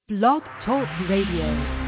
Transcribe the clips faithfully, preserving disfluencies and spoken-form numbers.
Blog Talk Radio.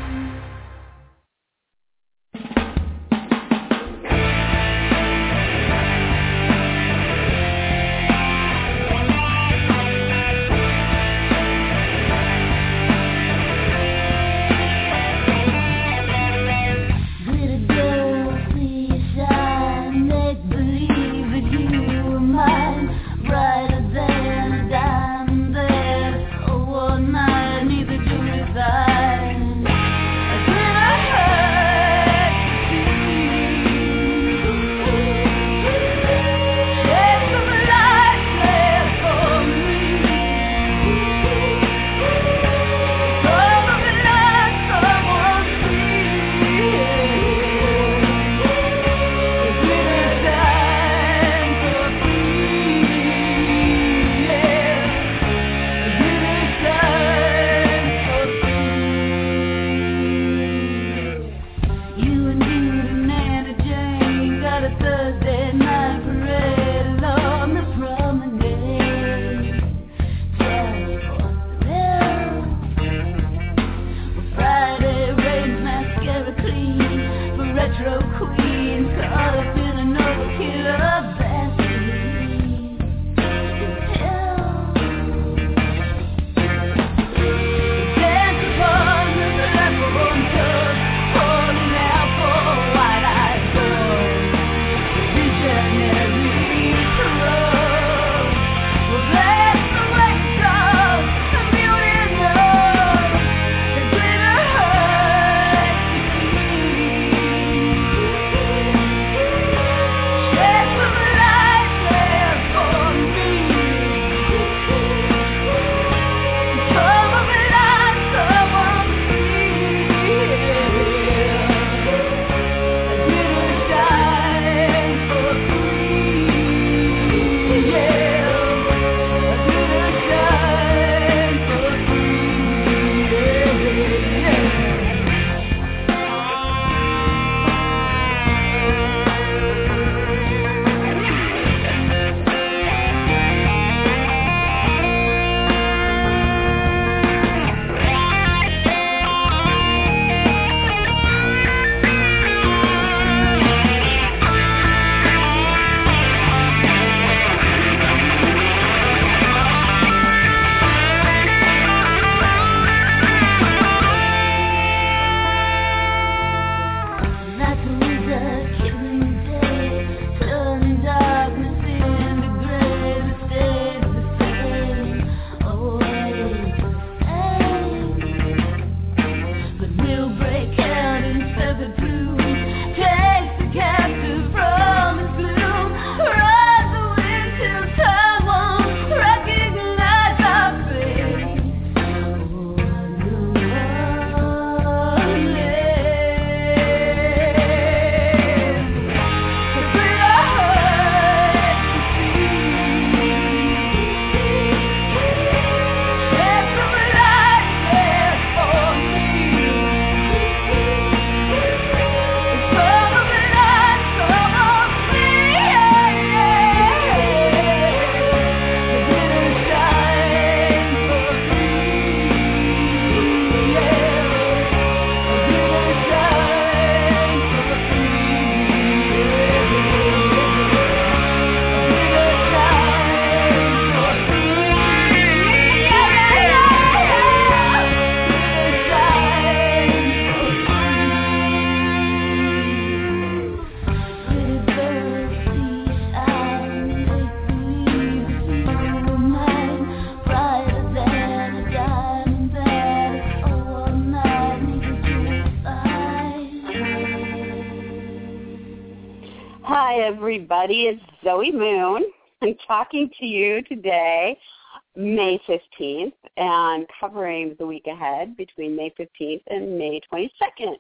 Everybody, it's Zoe Moon. I'm talking to you today, May fifteenth, and covering the week ahead between May fifteenth and May twenty-second.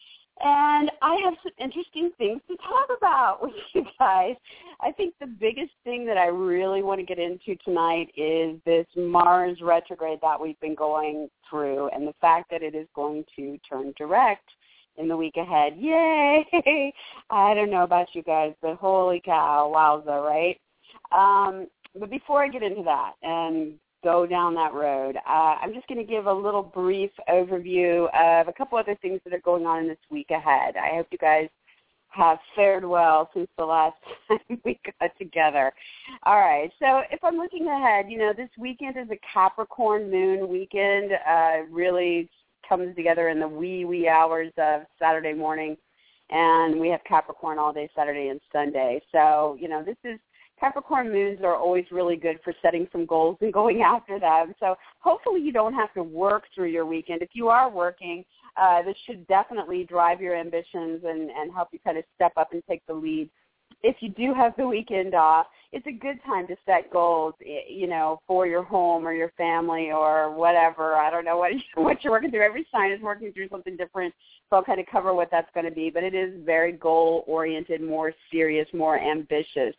And I have some interesting things to talk about with you guys. I think the biggest thing that I really want to get into tonight is this Mars retrograde that we've been going through and the fact that it is going to turn direct in the week ahead. Yay! I don't know about you guys, but holy cow, wowza, right? Um, but before I get into that and go down that road. Uh, I'm just going to give a little brief overview of a couple other things that are going on in this week ahead. I hope you guys have fared well since the last time we got together. All right, so if I'm looking ahead, you know, this weekend is a Capricorn moon weekend. Uh, really comes together in the wee, wee hours of Saturday morning, and we have Capricorn all day Saturday and Sunday. So, you know, this is Capricorn moons are always really good for setting some goals and going after them. So hopefully you don't have to work through your weekend. If you are working, uh, this should definitely drive your ambitions and, and help you kind of step up and take the lead. If you do have the weekend off, it's a good time to set goals, you know, for your home or your family or whatever. I don't know what, what you're working through. Every sign is working through something different, so I'll kind of cover what that's going to be. But it is very goal-oriented, more serious, more ambitious.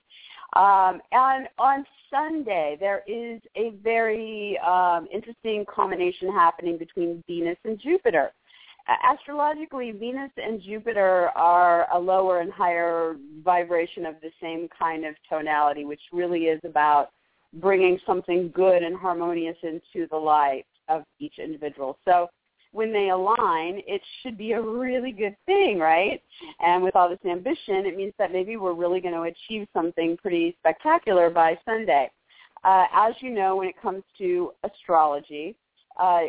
Um, and on Sunday, there is a very um, interesting combination happening between Venus and Jupiter. Uh, astrologically, Venus and Jupiter are a lower and higher vibration of the same kind of tonality, which really is about bringing something good and harmonious into the life of each individual. So when they align, it should be a really good thing, right? And with all this ambition, it means that maybe we're really going to achieve something pretty spectacular by Sunday. Uh, as you know, when it comes to astrology, uh,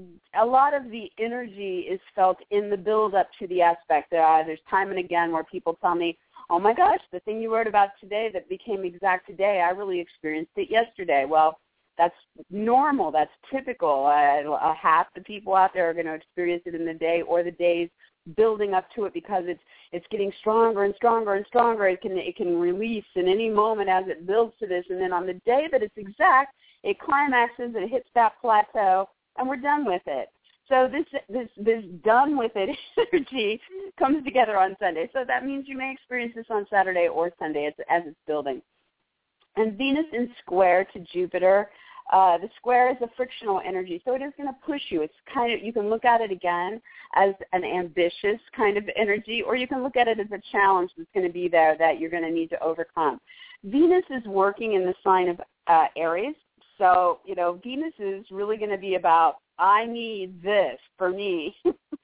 a lot of the energy is felt in the build-up to the aspect. Uh, there's time and again where people tell me, oh, my gosh, the thing you wrote about today that became exact today, I really experienced it yesterday. Well, that's normal. That's typical. Uh, half the people out there are going to experience it in the day or the days building up to it because it's it's getting stronger and stronger and stronger. It can it can release in any moment as it builds to this, and then on the day that it's exact, it climaxes, it hits that plateau, and we're done with it. So this this this done with it energy comes together on Sunday. So that means you may experience this on Saturday or Sunday as, as it's building. And Venus in square to Jupiter, uh, the square is a frictional energy, so it is going to push you. It's kind of, you can look at it again as an ambitious kind of energy, or you can look at it as a challenge that's going to be there that you're going to need to overcome. Venus is working in the sign of uh, Aries, so, you know, Venus is really going to be about, I need this for me.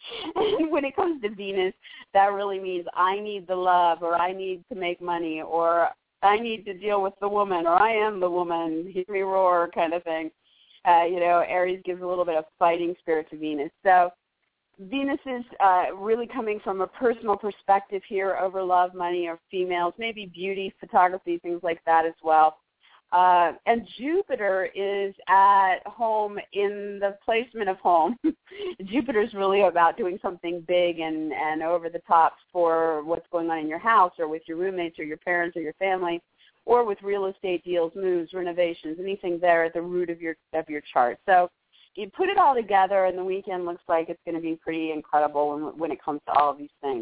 And when it comes to Venus, that really means I need the love, or I need to make money, or I need to deal with the woman, or I am the woman, hear me roar kind of thing. Uh, you know, Aries gives a little bit of fighting spirit to Venus. So Venus is uh, really coming from a personal perspective here over love, money, or females, maybe beauty, photography, things like that as well. Uh, and Jupiter is at home in the placement of home. Jupiter is really about doing something big and, and over the top for what's going on in your house or with your roommates or your parents or your family, or with real estate deals, moves, renovations, anything there at the root of your of your chart. So you put it all together, and the weekend looks like it's going to be pretty incredible when, when it comes to all of these things.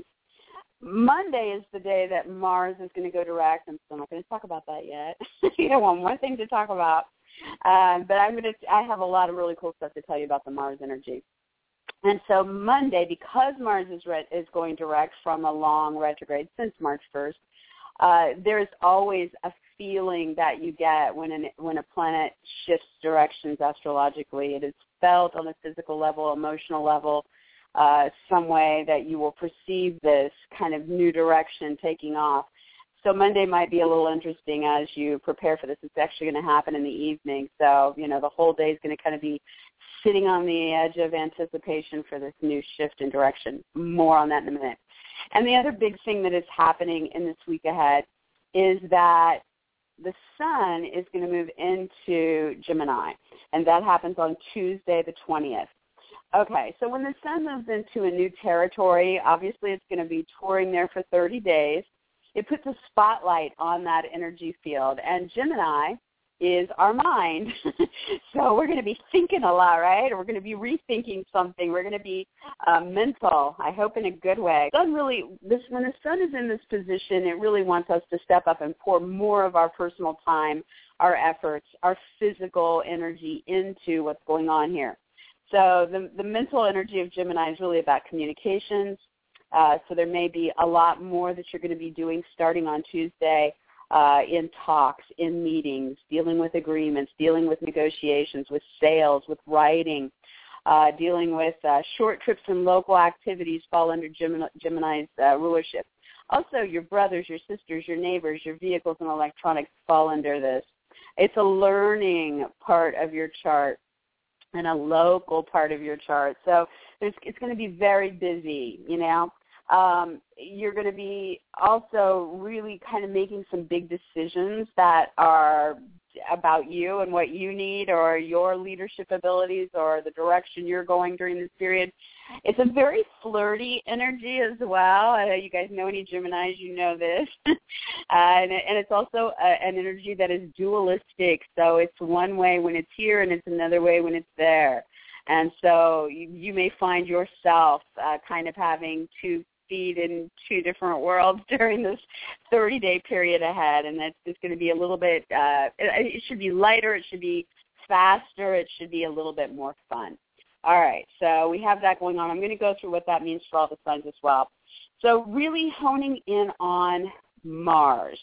Monday is the day that Mars is going to go direct. I'm still not going to talk about that yet. You know, one more thing to talk about. Uh, but I'm going to. I have a lot of really cool stuff to tell you about the Mars energy. And so Monday, because Mars is re- is going direct from a long retrograde since March first, uh, there's always a feeling that you get when an, when a planet shifts directions astrologically. It is felt on a physical level, emotional level. Uh, some way that you will perceive this kind of new direction taking off. So Monday might be a little interesting as you prepare for this. It's actually going to happen in the evening. So, you know, the whole day is going to kind of be sitting on the edge of anticipation for this new shift in direction. More on that in a minute. And the other big thing that is happening in this week ahead is that the sun is going to move into Gemini, and that happens on Tuesday the twentieth. Okay, so when the sun moves into a new territory, obviously it's going to be touring there for thirty days. It puts a spotlight on that energy field, and Gemini is our mind. So we're going to be thinking a lot, right? Or we're going to be rethinking something. We're going to be uh, mental, I hope in a good way. Sun really, this, when the sun is in this position, it really wants us to step up and pour more of our personal time, our efforts, our physical energy into what's going on here. So the, the mental energy of Gemini is really about communications. Uh, so there may be a lot more that you're going to be doing starting on Tuesday uh, in talks, in meetings, dealing with agreements, dealing with negotiations, with sales, with writing, uh, dealing with uh, short trips and local activities fall under Gemini, Gemini's uh, rulership. Also, your brothers, your sisters, your neighbors, your vehicles and electronics fall under this. It's a learning part of your chart and a local part of your chart. So there's, it's going to be very busy, you know. Um, you're going to be also really kind of making some big decisions that are about you and what you need or your leadership abilities or the direction you're going during this period. It's a very flirty energy as well. Uh, you guys know any Geminis, you know this. uh, and, and it's also a, an energy that is dualistic. So it's one way when it's here and it's another way when it's there. And so you, you may find yourself uh, kind of having two feet in two different worlds during this thirty-day period ahead, and that's just going to be a little bit, uh, it, it should be lighter, it should be faster, it should be a little bit more fun. All right, so we have that going on. I'm going to go through what that means for all the signs as well. So really honing in on Mars.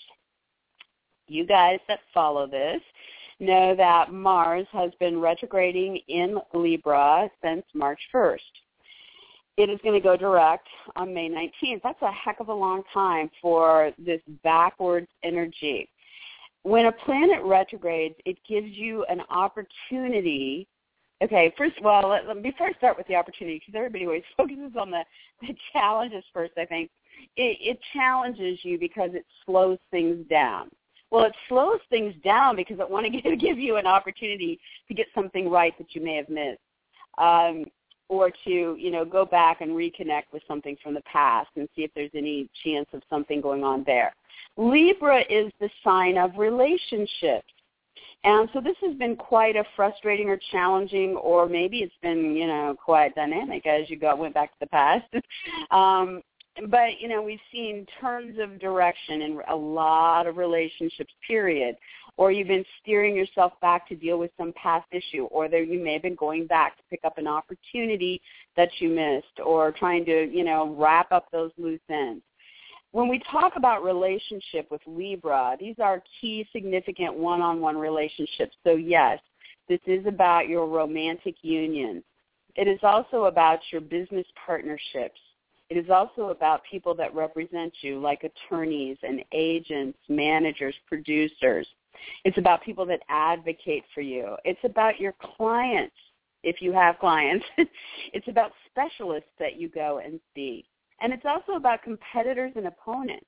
You guys that follow this know that Mars has been retrograding in Libra since March first. It is going to go direct on May nineteenth. That's a heck of a long time for this backwards energy. When a planet retrogrades, it gives you an opportunity. Okay, first of all, let, let, before I start with the opportunity, because everybody always focuses on the, the challenges first, I think, it, it challenges you because it slows things down. Well, it slows things down because it wants to give you an opportunity to get something right that you may have missed. Um, or to, you know, go back and reconnect with something from the past and see if there's any chance of something going on there. Libra is the sign of relationships. And so this has been quite a frustrating or challenging, or maybe it's been, you know, quite dynamic as you go, went back to the past. um, but, you know, we've seen turns of direction in a lot of relationships, period. Or you've been steering yourself back to deal with some past issue, or there you may have been going back to pick up an opportunity that you missed, or trying to, you know, wrap up those loose ends. When we talk about relationship with Libra, these are key, significant one-on-one relationships. So, yes, this is about your romantic unions. It is also about your business partnerships. It is also about people that represent you, like attorneys and agents, managers, producers. It's about people that advocate for you. It's about your clients, if you have clients. It's about specialists that you go and see. And it's also about competitors and opponents.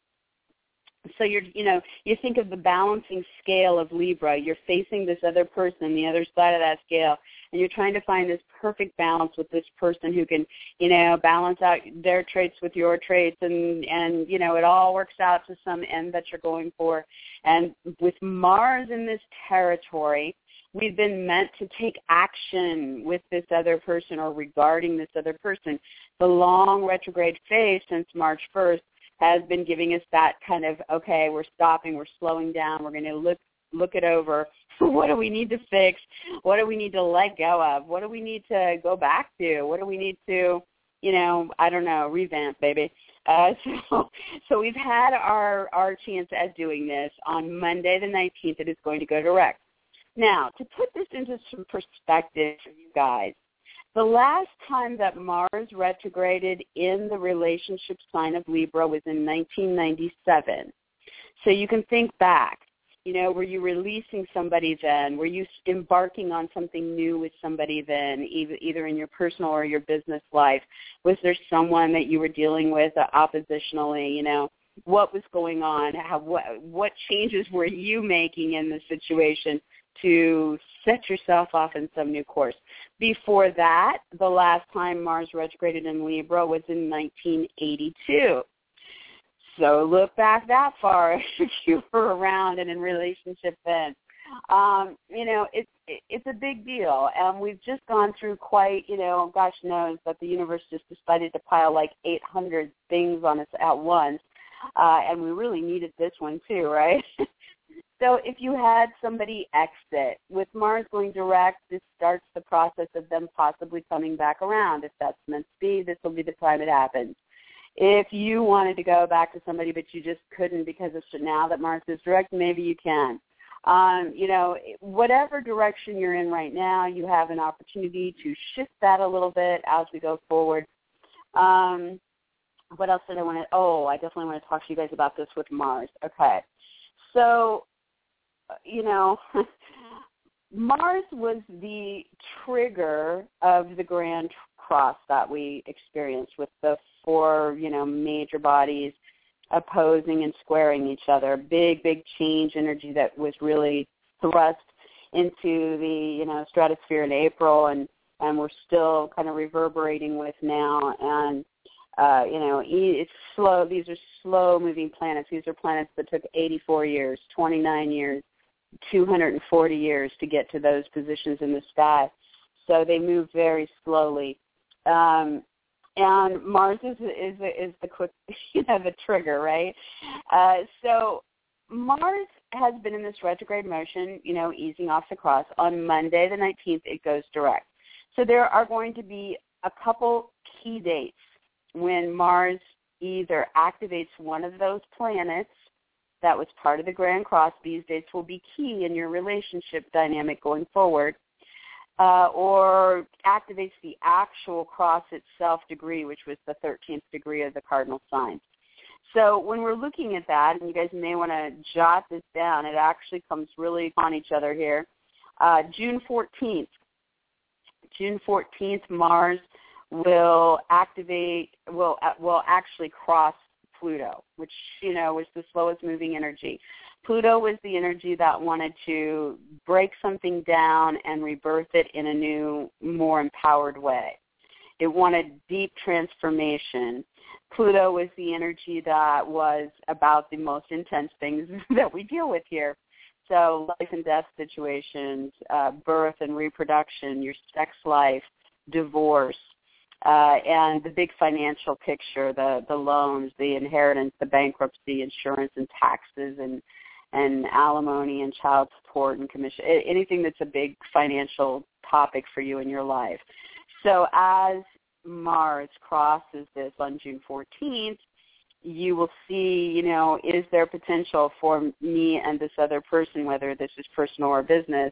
So you're, you know, you think of the balancing scale of Libra. You're facing this other person, the other side of that scale, and you're trying to find this perfect balance with this person who can, you know, balance out their traits with your traits, and, and you know, it all works out to some end that you're going for. And with Mars in this territory, we've been meant to take action with this other person or regarding this other person. The long retrograde phase since March first has been giving us that kind of, okay, we're stopping, we're slowing down, we're going to look look it over. What do we need to fix? What do we need to let go of? What do we need to go back to? What do we need to, you know, I don't know, revamp, baby. Uh, so so we've had our, our chance at doing this. On Monday the nineteenth, it is going to go direct. Now, to put this into some perspective for you guys, the last time that Mars retrograded in the relationship sign of Libra was in nineteen ninety-seven. So you can think back. You know, were you releasing somebody then? Were you embarking on something new with somebody then, either in your personal or your business life? Was there someone that you were dealing with oppositionally? You know, what was going on? How, what, what changes were you making in the situation to set yourself off in some new course? Before that, the last time Mars retrograded in Libra was in nineteen eighty-two. So look back that far if you were around and in relationship then. Um, you know, it's it's a big deal. And we've just gone through quite, you know, gosh knows that the universe just decided to pile like eight hundred things on us at once. Uh, and we really needed this one too, right? So if you had somebody exit, with Mars going direct, this starts the process of them possibly coming back around. If that's meant to be, this will be the time it happens. if you wanted to go back to somebody but you just couldn't because of now that Mars is direct, maybe you can. Um, you know, whatever direction you're in right now, you have an opportunity to shift that a little bit as we go forward. Um, what else did I want to, oh, I definitely want to talk to you guys about this with Mars. Okay. So, you know, Mars was the trigger of the Grand Cross that we experienced with the four, you know, major bodies opposing and squaring each other. Big, big change energy that was really thrust into the, you know, stratosphere in April, and, and we're still kind of reverberating with now. And, uh, you know, it's slow. These are slow-moving planets. These are planets that took eighty-four years, twenty-nine years, two hundred forty years to get to those positions in the sky. So they move very slowly. Um, and Mars is is is the quick, you know, the trigger, right? Uh, so Mars has been in this retrograde motion, you know, easing off the cross. On Monday the nineteenth, it goes direct. So there are going to be a couple key dates when Mars either activates one of those planets that was part of the Grand Cross. These dates will be key in your relationship dynamic going forward, uh, or activates the actual cross itself degree, which was the thirteenth degree of the cardinal signs. So when we're looking at that, and you guys may want to jot this down, it actually comes really on each other here. Uh, June fourteenth, June fourteenth, Mars will activate, will will actually cross Pluto, which, you know, was the slowest moving energy. Pluto was the energy that wanted to break something down and rebirth it in a new, more empowered way. It wanted deep transformation. Pluto was the energy that was about the most intense things that we deal with here. So life and death situations, uh, birth and reproduction, your sex life, divorce, Uh, and the big financial picture, the, the loans, the inheritance, the bankruptcy, insurance and taxes, and and alimony and child support and commission, anything that's a big financial topic for you in your life. So as Mars crosses this on June fourteenth, you will see, you know, is there potential for me and this other person, whether this is personal or business,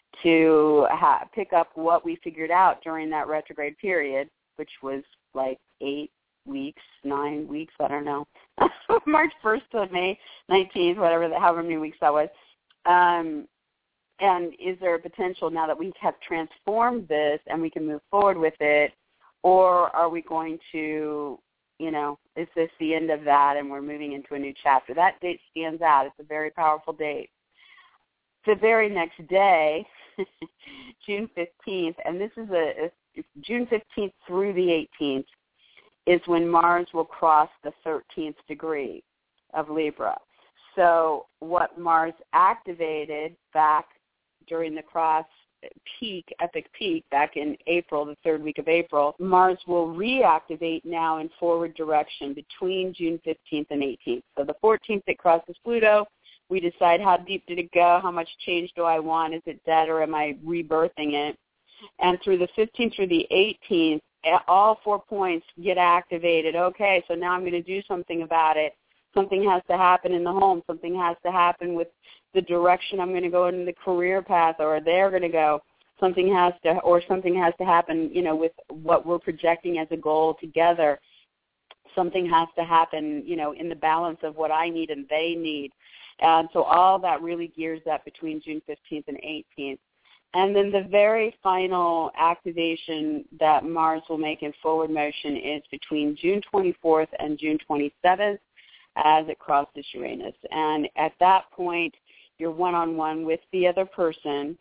to ha- pick up what we figured out during that retrograde period, which was like eight weeks, nine weeks, I don't know, March first to May nineteenth, whatever, the, however many weeks that was. Um, and is there a potential now that we have transformed this and we can move forward with it, or are we going to, you know, is this the end of that and we're moving into a new chapter? That date stands out. It's a very powerful date. The very next day, June fifteenth, and this is a, a June fifteenth through the eighteenth, is when Mars will cross the thirteenth degree of Libra. So what Mars activated back during the cross peak, epic peak, back in April, the third week of April, Mars will reactivate now in forward direction between June fifteenth and eighteenth. So the fourteenth, it crosses Pluto. We decide how deep did it go, how much change do I want, is it dead or am I rebirthing it? And through the fifteenth through the eighteenth, all four points get activated. Okay, so now I'm going to do something about it. Something has to happen in the home. Something has to happen with the direction I'm going to go in the career path, or they're going to go. Something has to, or something has to happen, you know, with what we're projecting as a goal together. Something has to happen, you know, in the balance of what I need and they need. And so all that really gears up between June fifteenth and eighteenth. And then the very final activation that Mars will make in forward motion is between June twenty-fourth and June twenty-seventh as it crosses Uranus. And at that point, you're one-on-one with the other person.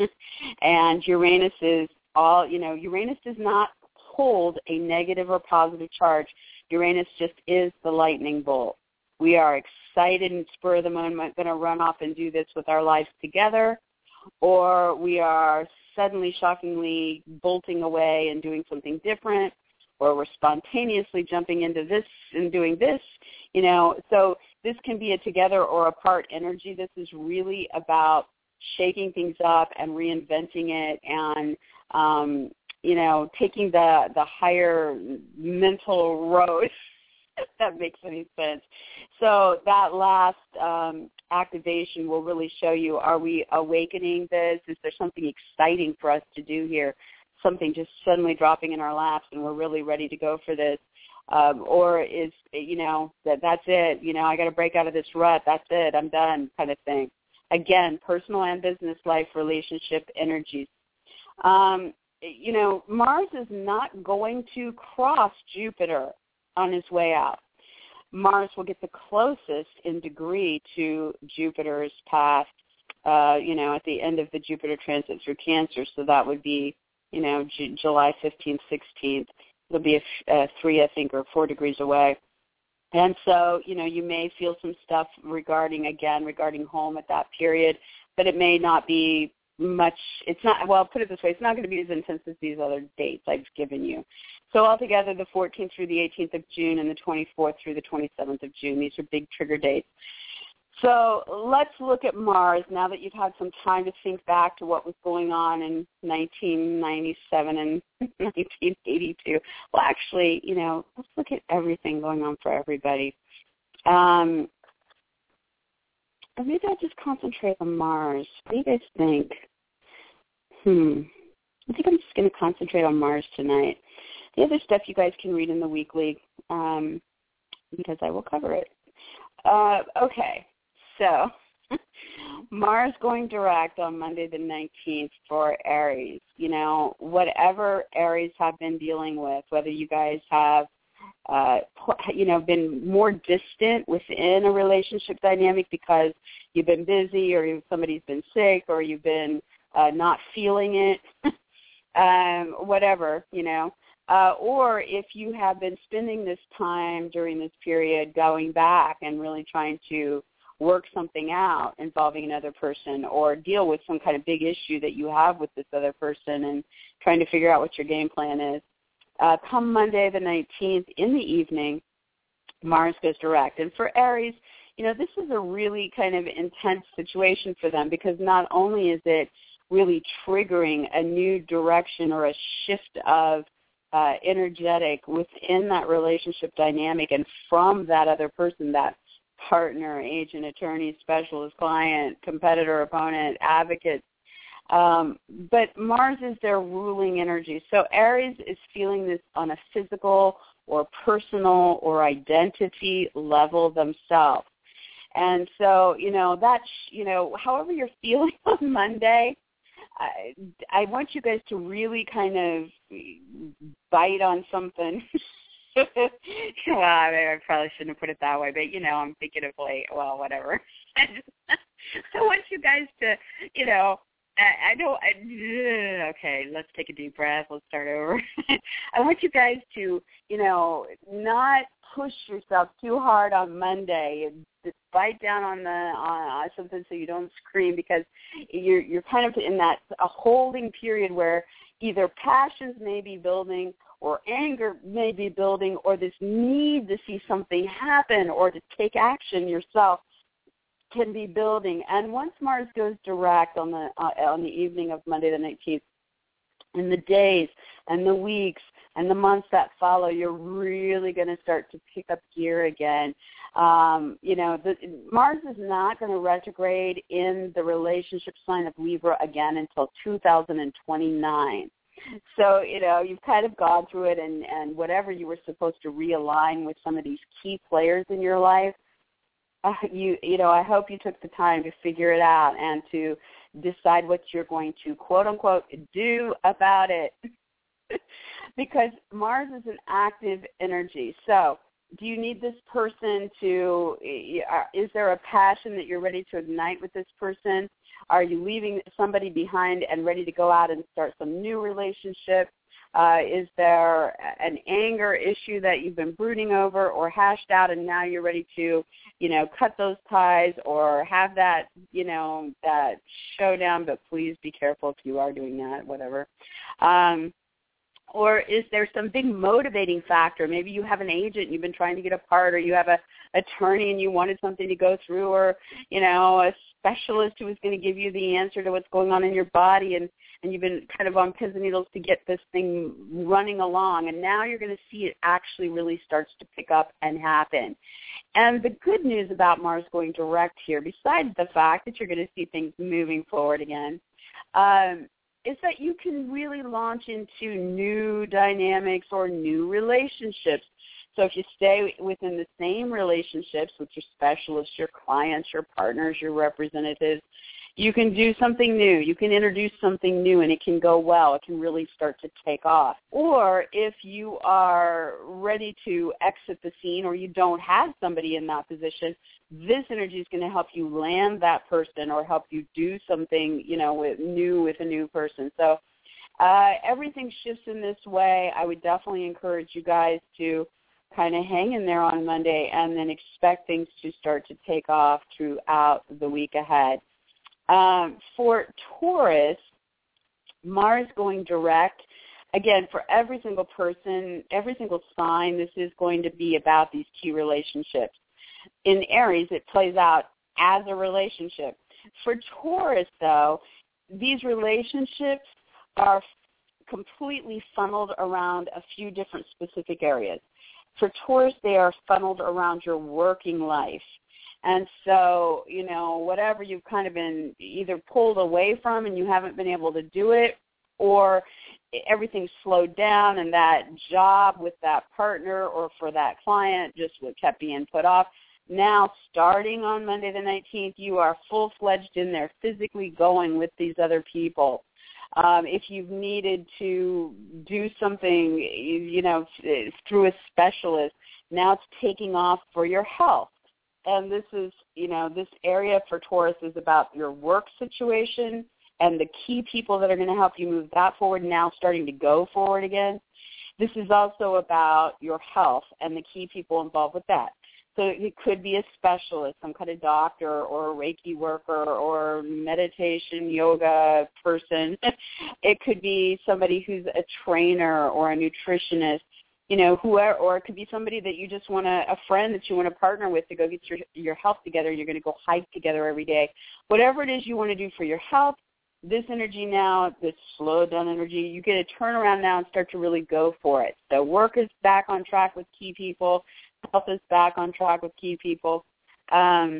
And Uranus is all, you know, Uranus does not hold a negative or positive charge. Uranus just is the lightning bolt. We are excited and spur of the moment going to run off and do this with our lives together, or we are suddenly, shockingly bolting away and doing something different, or we're spontaneously jumping into this and doing this, you know. So this can be a together or apart energy. This is really about shaking things up and reinventing it and, um, you know, taking the, the higher mental road if that makes any sense. So that last um, activation will really show you, are we awakening this? Is there something exciting for us to do here? Something just suddenly dropping in our laps and we're really ready to go for this? Um, or is, you know, that that's it, you know, I got to break out of this rut, that's it, I'm done kind of thing. Again, personal and business life, relationship, energies. Um, you know, Mars is not going to cross Jupiter on his way out. Mars will get the closest in degree to Jupiter's path, uh, you know, at the end of the Jupiter transit through Cancer. So that would be, you know, J- July fifteenth, sixteenth. It'll be a, a three, I think, or four degrees away. And so, you know, you may feel some stuff regarding, again, regarding home at that period, but it may not be much. It's not, well, put it this way, it's not going to be as intense as these other dates I've given you. So altogether, the fourteenth through the eighteenth of June and the twenty-fourth through the twenty-seventh of June, these are big trigger dates. So let's look at Mars now that you've had some time to think back to what was going on in nineteen ninety-seven and nineteen eighty-two. Well, actually, you know, let's look at everything going on for everybody. Um, or maybe I'll just concentrate on Mars. What do you guys think? Hmm. I think I'm just going to concentrate on Mars tonight. The other stuff you guys can read in the weekly um, because I will cover it. Uh, okay. So, Mars going direct on Monday the nineteenth for Aries. You know, whatever Aries have been dealing with, whether you guys have, uh, you know, been more distant within a relationship dynamic because you've been busy or somebody's been sick or you've been uh, not feeling it, um, whatever, you know. Uh, or if you have been spending this time during this period going back and really trying to work something out involving another person or deal with some kind of big issue that you have with this other person and trying to figure out what your game plan is. Uh, come Monday the nineteenth in the evening, Mars goes direct. And for Aries, you know, this is a really kind of intense situation for them because not only is it really triggering a new direction or a shift of uh, energetic within that relationship dynamic and from that other person, that partner, agent, attorney, specialist, client, competitor, opponent, advocate. Um, but Mars is their ruling energy. So Aries is feeling this on a physical or personal or identity level themselves. And so, you know, that's, you know, however you're feeling on Monday, I, I want you guys to really kind of bite on something. Well, I, mean, I probably shouldn't have put it that way, but, you know, I'm thinking of like, well, whatever. I, just, I want you guys to, you know, I, I don't, I, okay, let's take a deep breath. Let's start over. I want you guys to, you know, not push yourself too hard on Monday. Just bite down on the on something so you don't scream because you're you're kind of in that a holding period where either passions may be building or anger may be building or this need to see something happen or to take action yourself can be building. And once Mars goes direct on the uh, on the evening of Monday the nineteenth, in the days and the weeks and the months that follow, you're really going to start to pick up gear again. Um, you know, the, Mars is not going to retrograde in the relationship sign of Libra again until two thousand twenty-nine. So, you know, you've kind of gone through it, and, and whatever you were supposed to realign with some of these key players in your life, uh, you you know, I hope you took the time to figure it out and to decide what you're going to, quote, unquote, do about it. Because Mars is an active energy. So do you need this person to, is there a passion that you're ready to ignite with this person? Are you leaving somebody behind and ready to go out and start some new relationship? Uh, is there an anger issue that you've been brooding over or hashed out and now you're ready to, you know, cut those ties or have that, you know, that showdown, but please be careful if you are doing that, whatever. Um, Or is there some big motivating factor? Maybe you have an agent you've been trying to get apart, or you have a attorney and you wanted something to go through, or, you know, a specialist who was going to give you the answer to what's going on in your body, and and you've been kind of on pins and needles to get this thing running along, and now you're going to see it actually really starts to pick up and happen. And the good news about Mars going direct here, besides the fact that you're going to see things moving forward again, um, is that you can really launch into new dynamics or new relationships. So if you stay within the same relationships with your specialists, your clients, your partners, your representatives, you can do something new. You can introduce something new, and it can go well. It can really start to take off. Or if you are ready to exit the scene or you don't have somebody in that position, this energy is going to help you land that person or help you do something, you know, with, new with a new person. So uh, everything shifts in this way. I would definitely encourage you guys to kind of hang in there on Monday and then expect things to start to take off throughout the week ahead. Um, for Taurus, Mars going direct, again, for every single person, every single sign, this is going to be about these key relationships. In Aries, it plays out as a relationship. For Taurus, though, these relationships are completely funneled around a few different specific areas. For Taurus, they are funneled around your working life. And so, you know, whatever you've kind of been either pulled away from and you haven't been able to do it, or everything's slowed down and that job with that partner or for that client just what kept being put off. Now, starting on Monday the nineteenth, you are full-fledged in there, physically going with these other people. Um, if you've needed to do something, you know, through a specialist, now it's taking off for your health. And this is, you know, this area for Taurus is about your work situation and the key people that are going to help you move that forward, now starting to go forward again. This is also about your health and the key people involved with that. So it could be a specialist, some kind of doctor or a Reiki worker or meditation, yoga person. It could be somebody who's a trainer or a nutritionist. You know, whoever, or it could be somebody that you just want to, a friend that you want to partner with to go get your your health together. You're going to go hike together every day. Whatever it is you want to do for your health, this energy now, this slowed down energy, you get to turn around now and start to really go for it. So work is back on track with key people. Health is back on track with key people. Um,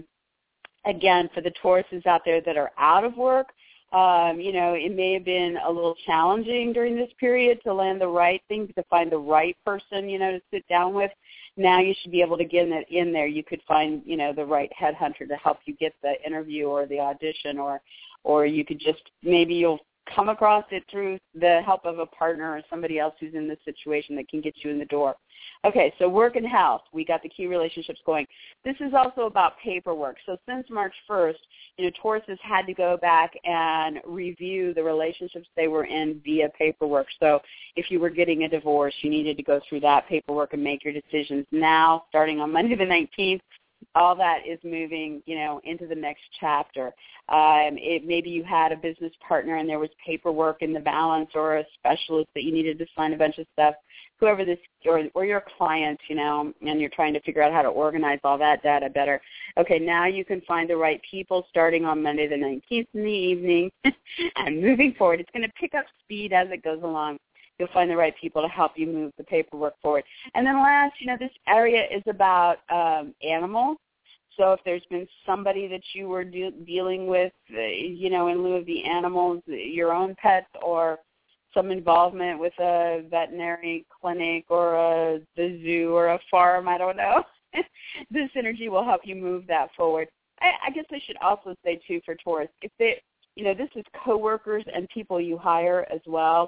again, for the Tauruses out there that are out of work, Um, you know, it may have been a little challenging during this period to land the right thing, to find the right person, you know, to sit down with. Now you should be able to get it in there. You could find, you know, the right headhunter to help you get the interview or the audition, or, or you could just, maybe you'll come across it through the help of a partner or somebody else who's in this situation that can get you in the door. Okay, so work and health. We got the key relationships going. This is also about paperwork. So since March first, you know, Taurus has had to go back and review the relationships they were in via paperwork. So if you were getting a divorce, you needed to go through that paperwork and make your decisions. Now, starting on Monday the nineteenth, all that is moving, you know, into the next chapter. Um, it, maybe you had a business partner and there was paperwork in the balance, or a specialist that you needed to sign a bunch of stuff. Whoever this, or, or your client, you know, and you're trying to figure out how to organize all that data better. Okay, now you can find the right people starting on Monday the nineteenth in the evening and moving forward. It's going to pick up speed as it goes along. You'll find the right people to help you move the paperwork forward. And then last, you know, this area is about um, animals. So if there's been somebody that you were de- dealing with, uh, you know, in lieu of the animals, your own pets, or some involvement with a veterinary clinic or a the zoo or a farm, I don't know, this energy will help you move that forward. I, I guess I should also say, too, for Taurus, if they, you know, this is coworkers and people you hire as well.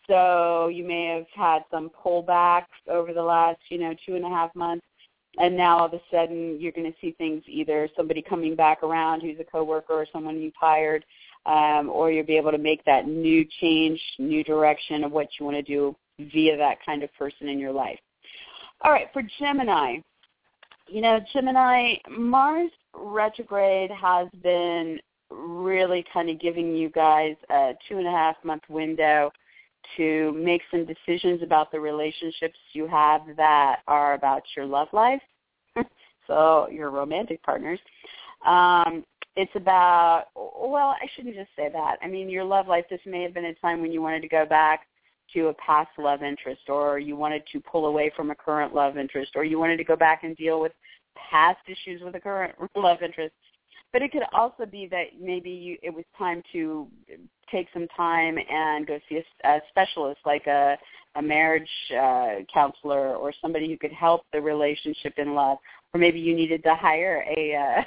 So you may have had some pullbacks over the last, you know, two and a half months, and now all of a sudden you're going to see things, either somebody coming back around who's a coworker or someone you've hired, um, or you'll be able to make that new change, new direction of what you want to do via that kind of person in your life. All right, for Gemini, you know, Gemini, Mars retrograde has been really kind of giving you guys a two and a half month window to make some decisions about the relationships you have that are about your love life, so your romantic partners. Um, it's about, well, I shouldn't just say that. I mean, your love life, this may have been a time when you wanted to go back to a past love interest, or you wanted to pull away from a current love interest, or you wanted to go back and deal with past issues with a current love interest. But it could also be that maybe you, it was time to take some time and go see a, a specialist, like a, a marriage uh, counselor, or somebody who could help the relationship in love. Or maybe you needed to hire a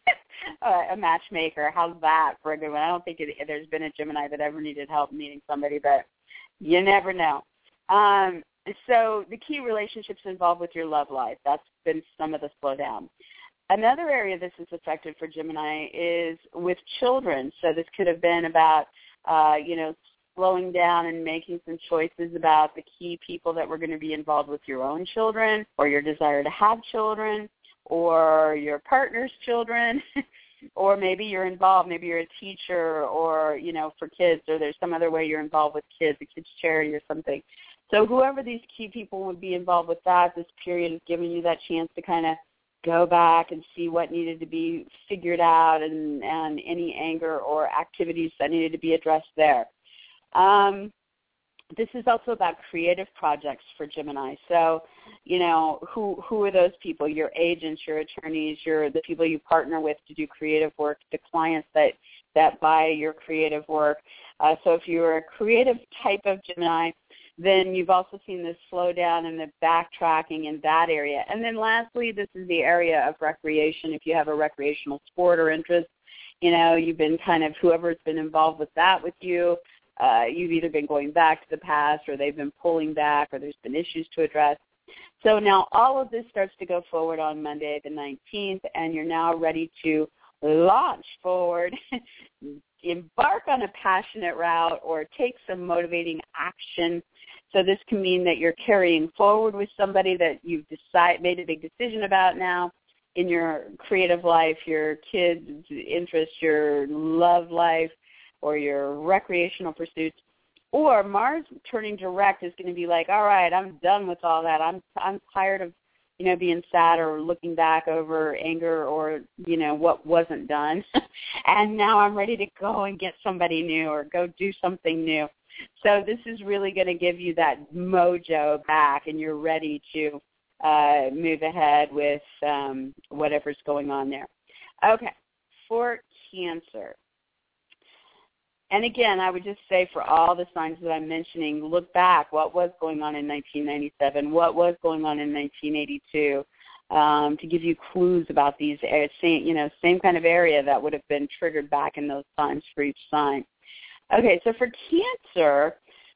uh, a matchmaker. How's that for a good one? I don't think it, there's been a Gemini that ever needed help meeting somebody, but you never know. Um, so the key relationships involved with your love life, that's been some of the slowdown. Another area this is affected for Gemini is with children. So this could have been about, uh, you know, slowing down and making some choices about the key people that were going to be involved with your own children, or your desire to have children, or your partner's children, or maybe you're involved, maybe you're a teacher, or, you know, for kids, or there's some other way you're involved with kids, a kids' charity or something. So whoever these key people would be involved with that, this period is giving you that chance to kind of go back and see what needed to be figured out, and, and any anger or activities that needed to be addressed there. Um, this is also about creative projects for Gemini. So, you know, who who are those people? Your agents, your attorneys, your the people you partner with to do creative work, the clients that, that buy your creative work. Uh, so if you're a creative type of Gemini, then you've also seen this slowdown and the backtracking in that area. And then lastly, this is the area of recreation. If you have a recreational sport or interest, you know, you've been kind of, whoever's been involved with that with you, uh, you've either been going back to the past, or they've been pulling back, or there's been issues to address. So now all of this starts to go forward on Monday the nineteenth, and you're now ready to launch forward, embark on a passionate route, or take some motivating action. So this can mean that you're carrying forward with somebody that you've decide, made a big decision about now in your creative life, your kids' interests, your love life, or your recreational pursuits. Or Mars turning direct is going to be like, all right, I'm done with all that. I'm I'm tired of, you know, being sad or looking back over anger or, you know, what wasn't done. And now I'm ready to go and get somebody new or go do something new. So this is really going to give you that mojo back, and you're ready to uh, move ahead with um, whatever's going on there. Okay, for Cancer. And again, I would just say for all the signs that I'm mentioning, look back. What was going on in nineteen ninety-seven? What was going on in nineteen eighty-two? Um, to give you clues about these, same, you know, same kind of area that would have been triggered back in those times for each sign. Okay, so for Cancer,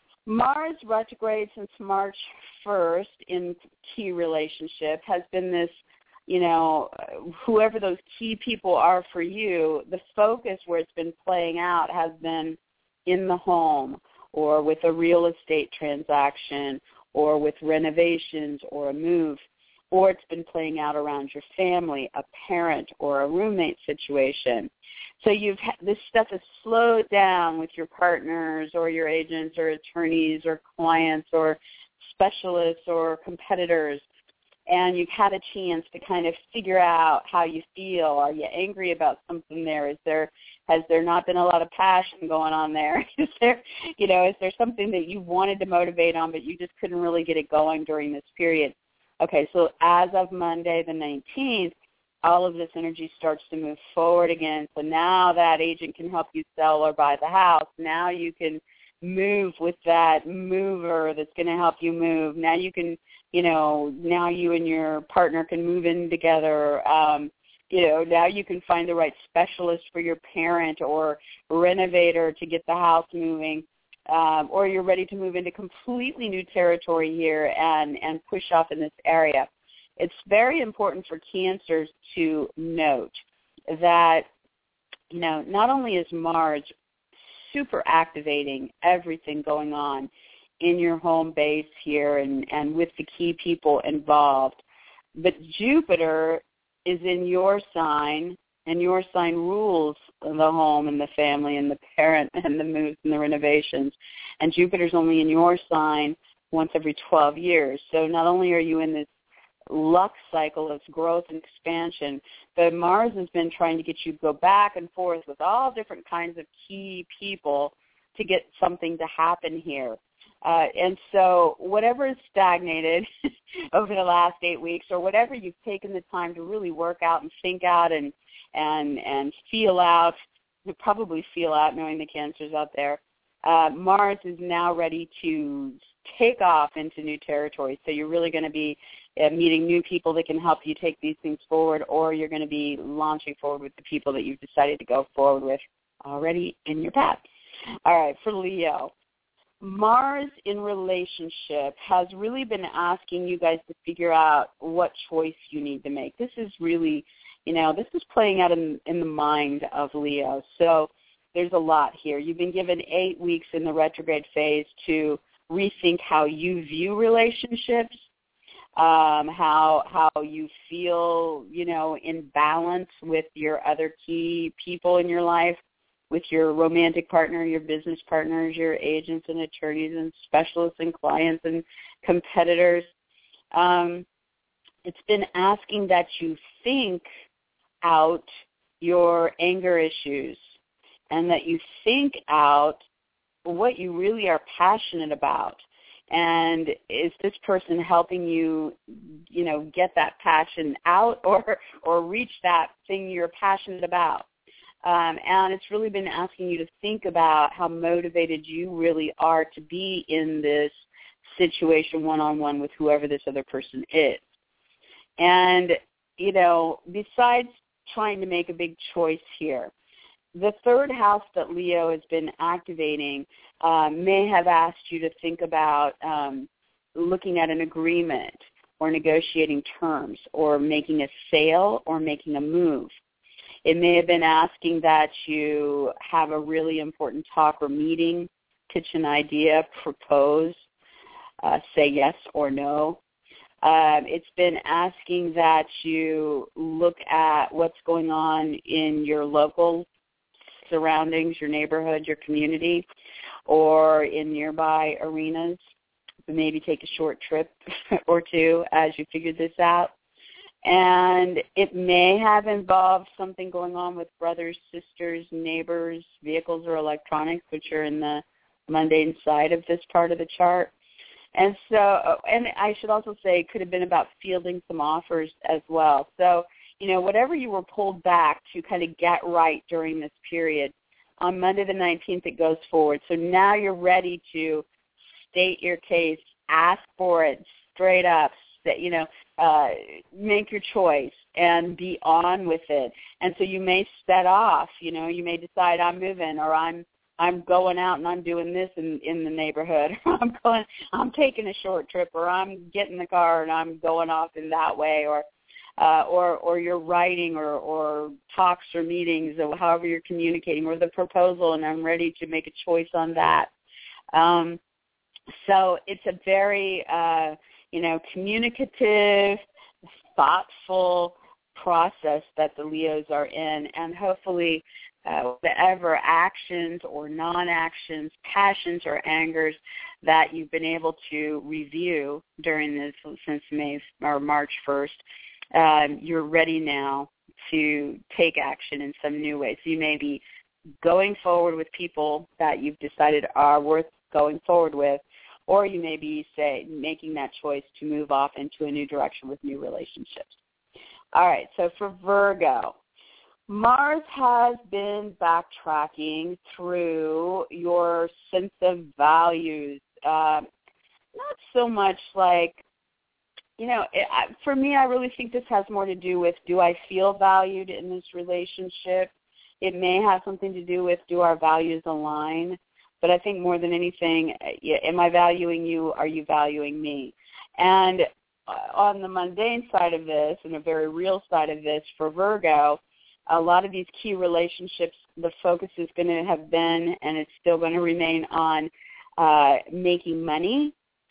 Mars retrograde since March first in key relationship has been this, you know, whoever those key people are for you, the focus where it's been playing out has been in the home, or with a real estate transaction, or with renovations or a move, or it's been playing out around your family, a parent or a roommate situation. So you've ha- this stuff has slowed down with your partners or your agents or attorneys or clients or specialists or competitors, and you've had a chance to kind of figure out how you feel. Are you angry about something there? Is there has there not been a lot of passion going on there? Is there, you know, is there something that you wanted to motivate on but you just couldn't really get it going during this period? Okay, so as of Monday the nineteenth, all of this energy starts to move forward again. So now that agent can help you sell or buy the house. Now you can move with that mover that's going to help you move. Now you can, you know, now you and your partner can move in together. Um, you know, now you can find the right specialist for your parent or renovator to get the house moving. Um, or you're ready to move into completely new territory here and, and push off in this area. It's very important for Cancers to note that, you know, not only is Mars super activating everything going on in your home base here and, and with the key people involved, but Jupiter is in your sign, and your sign rules the home and the family and the parent and the moves and the renovations. And Jupiter's only in your sign once every twelve years. So not only are you in this luck cycle of growth and expansion. But Mars has been trying to get you to go back and forth with all different kinds of key people to get something to happen here. Uh, and so whatever is stagnated over the last eight weeks or whatever you've taken the time to really work out and think out and, and, and feel out, you probably feel out knowing the Cancers out there, uh, Mars is now ready to take off into new territory. So you're really going to be uh, meeting new people that can help you take these things forward, or you're going to be launching forward with the people that you've decided to go forward with already in your path. All right, for Leo. Mars in relationship has really been asking you guys to figure out what choice you need to make. This is really, you know, this is playing out in, in the mind of Leo. So there's a lot here. You've been given eight weeks in the retrograde phase to rethink how you view relationships, um, how how you feel, you know, in balance with your other key people in your life, with your romantic partner, your business partners, your agents and attorneys and specialists and clients and competitors. Um, it's been asking that you think out your anger issues and that you think out what you really are passionate about. And is this person helping you, you know, get that passion out or or reach that thing you're passionate about? Um, and it's really been asking you to think about how motivated you really are to be in this situation one-on-one with whoever this other person is. And, you know, besides trying to make a big choice here, the third house that Leo has been activating um, may have asked you to think about um, looking at an agreement or negotiating terms or making a sale or making a move. It may have been asking that you have a really important talk or meeting, pitch an idea, propose, uh, say yes or no. Um, it's been asking that you look at what's going on in your local surroundings, your neighborhood, your community, or in nearby arenas. Maybe take a short trip or two as you figure this out. And it may have involved something going on with brothers, sisters, neighbors, vehicles, or electronics, which are in the mundane side of this part of the chart. And so, and I should also say it could have been about fielding some offers as well. So, you know, whatever you were pulled back to kind of get right during this period, on Monday the nineteenth it goes forward. So now you're ready to state your case, ask for it straight up, you know, uh, make your choice and be on with it. And so you may set off, you know, you may decide I'm moving or I'm I'm going out and I'm doing this in, in the neighborhood. I'm going, I'm taking a short trip, or I'm getting the car and I'm going off in that way, or uh, or or you're writing or, or talks or meetings or however you're communicating, or the proposal, and I'm ready to make a choice on that. Um, so it's a very uh, you know, communicative, thoughtful process that the Leos are in, and hopefully uh, whatever actions or non-actions, passions or angers that you've been able to review during this since May or March first, um, you're ready now to take action in some new ways. So you may be going forward with people that you've decided are worth going forward with, or you may be, say, making that choice to move off into a new direction with new relationships. All right, so for Virgo, Mars has been backtracking through your sense of values. Uh, not so much like, you know, it, I, for me, I really think this has more to do with, do I feel valued in this relationship? It may have something to do with, do our values align? But I think more than anything, am I valuing you? Are you valuing me? And on the mundane side of this, and a very real side of this for Virgo, a lot of these key relationships, the focus is going to have been, and it's still going to remain on uh, making money,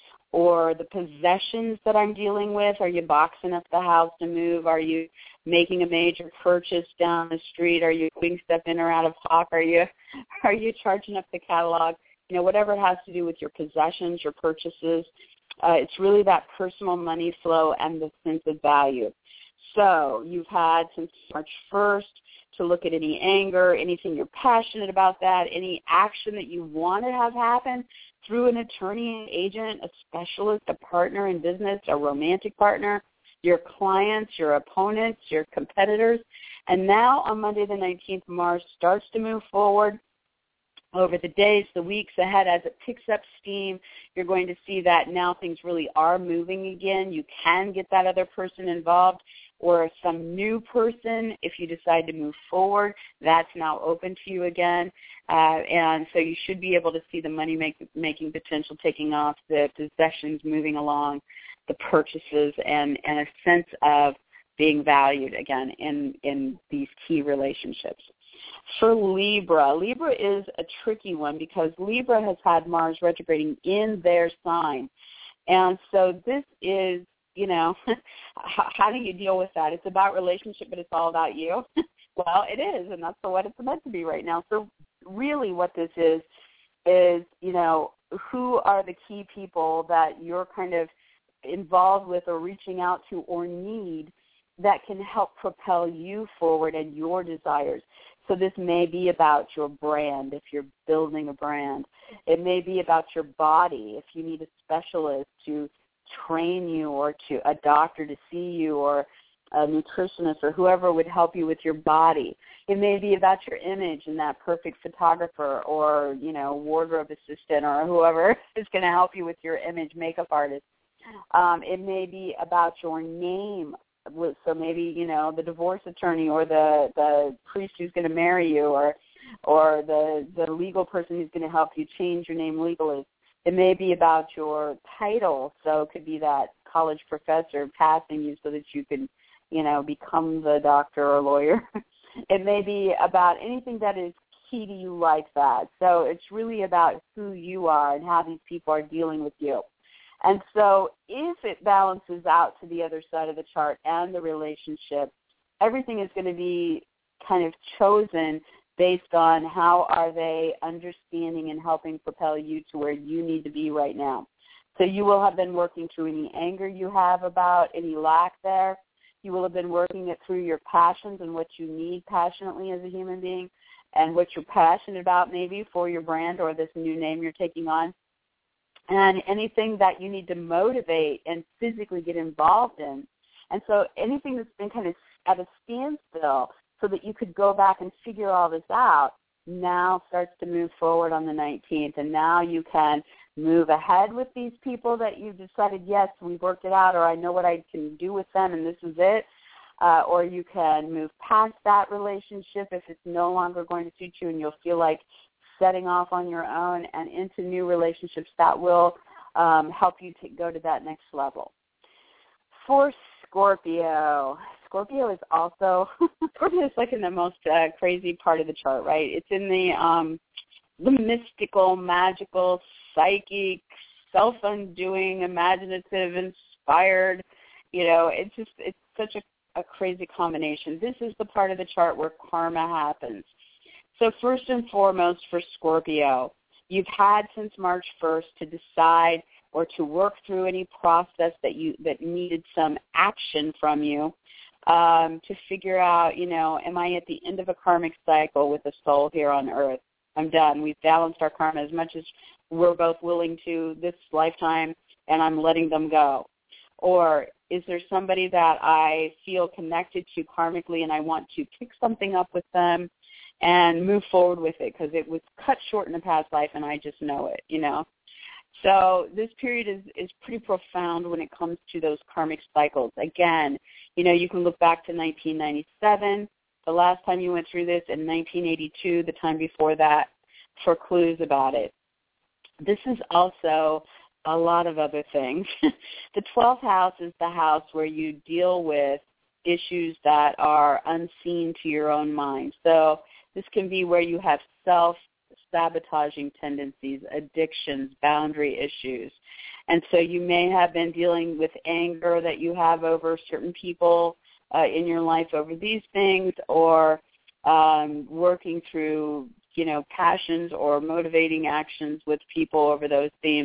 or the possessions that I'm dealing with. Are you boxing up the house to move? Are you making a major purchase down the street? Are you doing stuff in or out of Hawk? Are you are you charging up the catalog? You know, whatever it has to do with your possessions, your purchases, Uh, it's really that personal money flow and the sense of value. So you've had since March first to look at any anger, anything you're passionate about that, any action that you want to have happen through an attorney, an agent, a specialist, a partner in business, a romantic partner, your clients, your opponents, your competitors. And now on Monday the nineteenth, Mars starts to move forward over the days, the weeks ahead. As it picks up steam, you're going to see that now things really are moving again. You can get that other person involved or some new person if you decide to move forward. That's now open to you again. Uh, and so you should be able to see the money make, making potential taking off, the possessions moving along, the purchases, and, and a sense of being valued again in, in these key relationships. For Libra, Libra is a tricky one because Libra has had Mars retrograding in their sign. And so this is, you know, how, how do you deal with that? It's about relationship, but it's all about you. Well, it is, and that's what it's meant to be right now. So really what this is, is, you know, who are the key people that you're kind of involved with or reaching out to or need that can help propel you forward and your desires. So this may be about your brand if you're building a brand. It may be about your body if you need a specialist to train you or to a doctor to see you or a nutritionist or whoever would help you with your body. It may be about your image and that perfect photographer or, you know, wardrobe assistant or whoever is going to help you with your image, makeup artist. Um, it may be about your name. So maybe, you know, the divorce attorney or the, the priest who's going to marry you or or the, the legal person who's going to help you change your name legally. It may be about your title. So it could be that college professor passing you so that you can, you know, become the doctor or lawyer. It may be about anything that is key to you like that. So it's really about who you are and how these people are dealing with you. And so if it balances out to the other side of the chart and the relationship, everything is going to be kind of chosen based on how are they understanding and helping propel you to where you need to be right now. So you will have been working through any anger you have about any lack there. You will have been working it through your passions and what you need passionately as a human being and what you're passionate about maybe for your brand or this new name you're taking on. And anything that you need to motivate and physically get involved in. And so anything that's been kind of at a standstill so that you could go back and figure all this out now starts to move forward on the nineteenth. And now you can move ahead with these people that you've decided, yes, we've worked it out, or I know what I can do with them and this is it. Uh, or you can move past that relationship if it's no longer going to suit you and you'll feel like setting off on your own and into new relationships that will um, help you to go to that next level. For Scorpio, Scorpio is also, Scorpio is like in the most uh, crazy part of the chart, right? It's in the um, the mystical, magical, psychic, self-undoing, imaginative, inspired, you know, it's just, it's such a, a crazy combination. This is the part of the chart where karma happens. So first and foremost for Scorpio, you've had since March first to decide or to work through any process that you that needed some action from you um, to figure out, you know, am I at the end of a karmic cycle with a soul here on earth? I'm done. We've balanced our karma as much as we're both willing to this lifetime, and I'm letting them go. Or is there somebody that I feel connected to karmically and I want to pick something up with them and move forward with it because it was cut short in a past life and I just know it, you know. So this period is, is pretty profound when it comes to those karmic cycles. Again, you know, you can look back to nineteen ninety-seven, the last time you went through this, and nineteen eighty-two, the time before that, for clues about it. This is also a lot of other things. The twelfth house is the house where you deal with issues that are unseen to your own mind. So this can be where you have self-sabotaging tendencies, addictions, boundary issues. And so you may have been dealing with anger that you have over certain people uh, in your life over these things, or um, working through, you know, passions or motivating actions with people over those themes.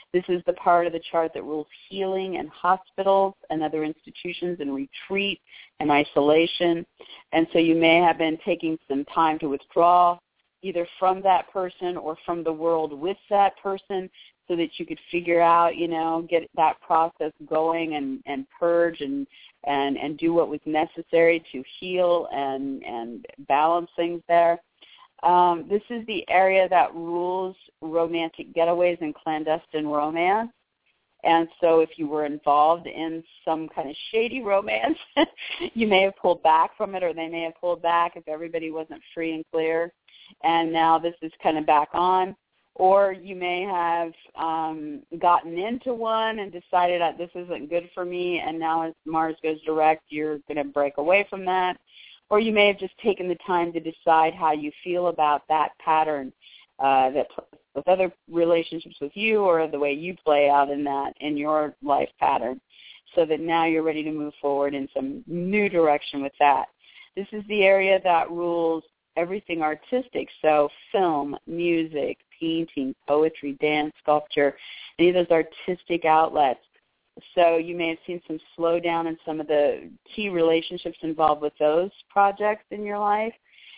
This is the part of the chart that rules healing and hospitals and other institutions and retreat and isolation. And so you may have been taking some time to withdraw either from that person or from the world with that person so that you could figure out, you know, get that process going and, and purge and, and, and do what was necessary to heal and, and balance things there. Um, this is the area that rules romantic getaways and clandestine romance. And so if you were involved in some kind of shady romance, you may have pulled back from it, or they may have pulled back if everybody wasn't free and clear. And now this is kind of back on. Or you may have um, gotten into one and decided that this isn't good for me, and now as Mars goes direct, you're going to break away from that. Or you may have just taken the time to decide how you feel about that pattern uh, that with other relationships with you, or the way you play out in that in your life pattern, so that now you're ready to move forward in some new direction with that. This is the area that rules everything artistic, so film, music, painting, poetry, dance, sculpture, any of those artistic outlets. So you may have seen some slowdown in some of the key relationships involved with those projects in your life.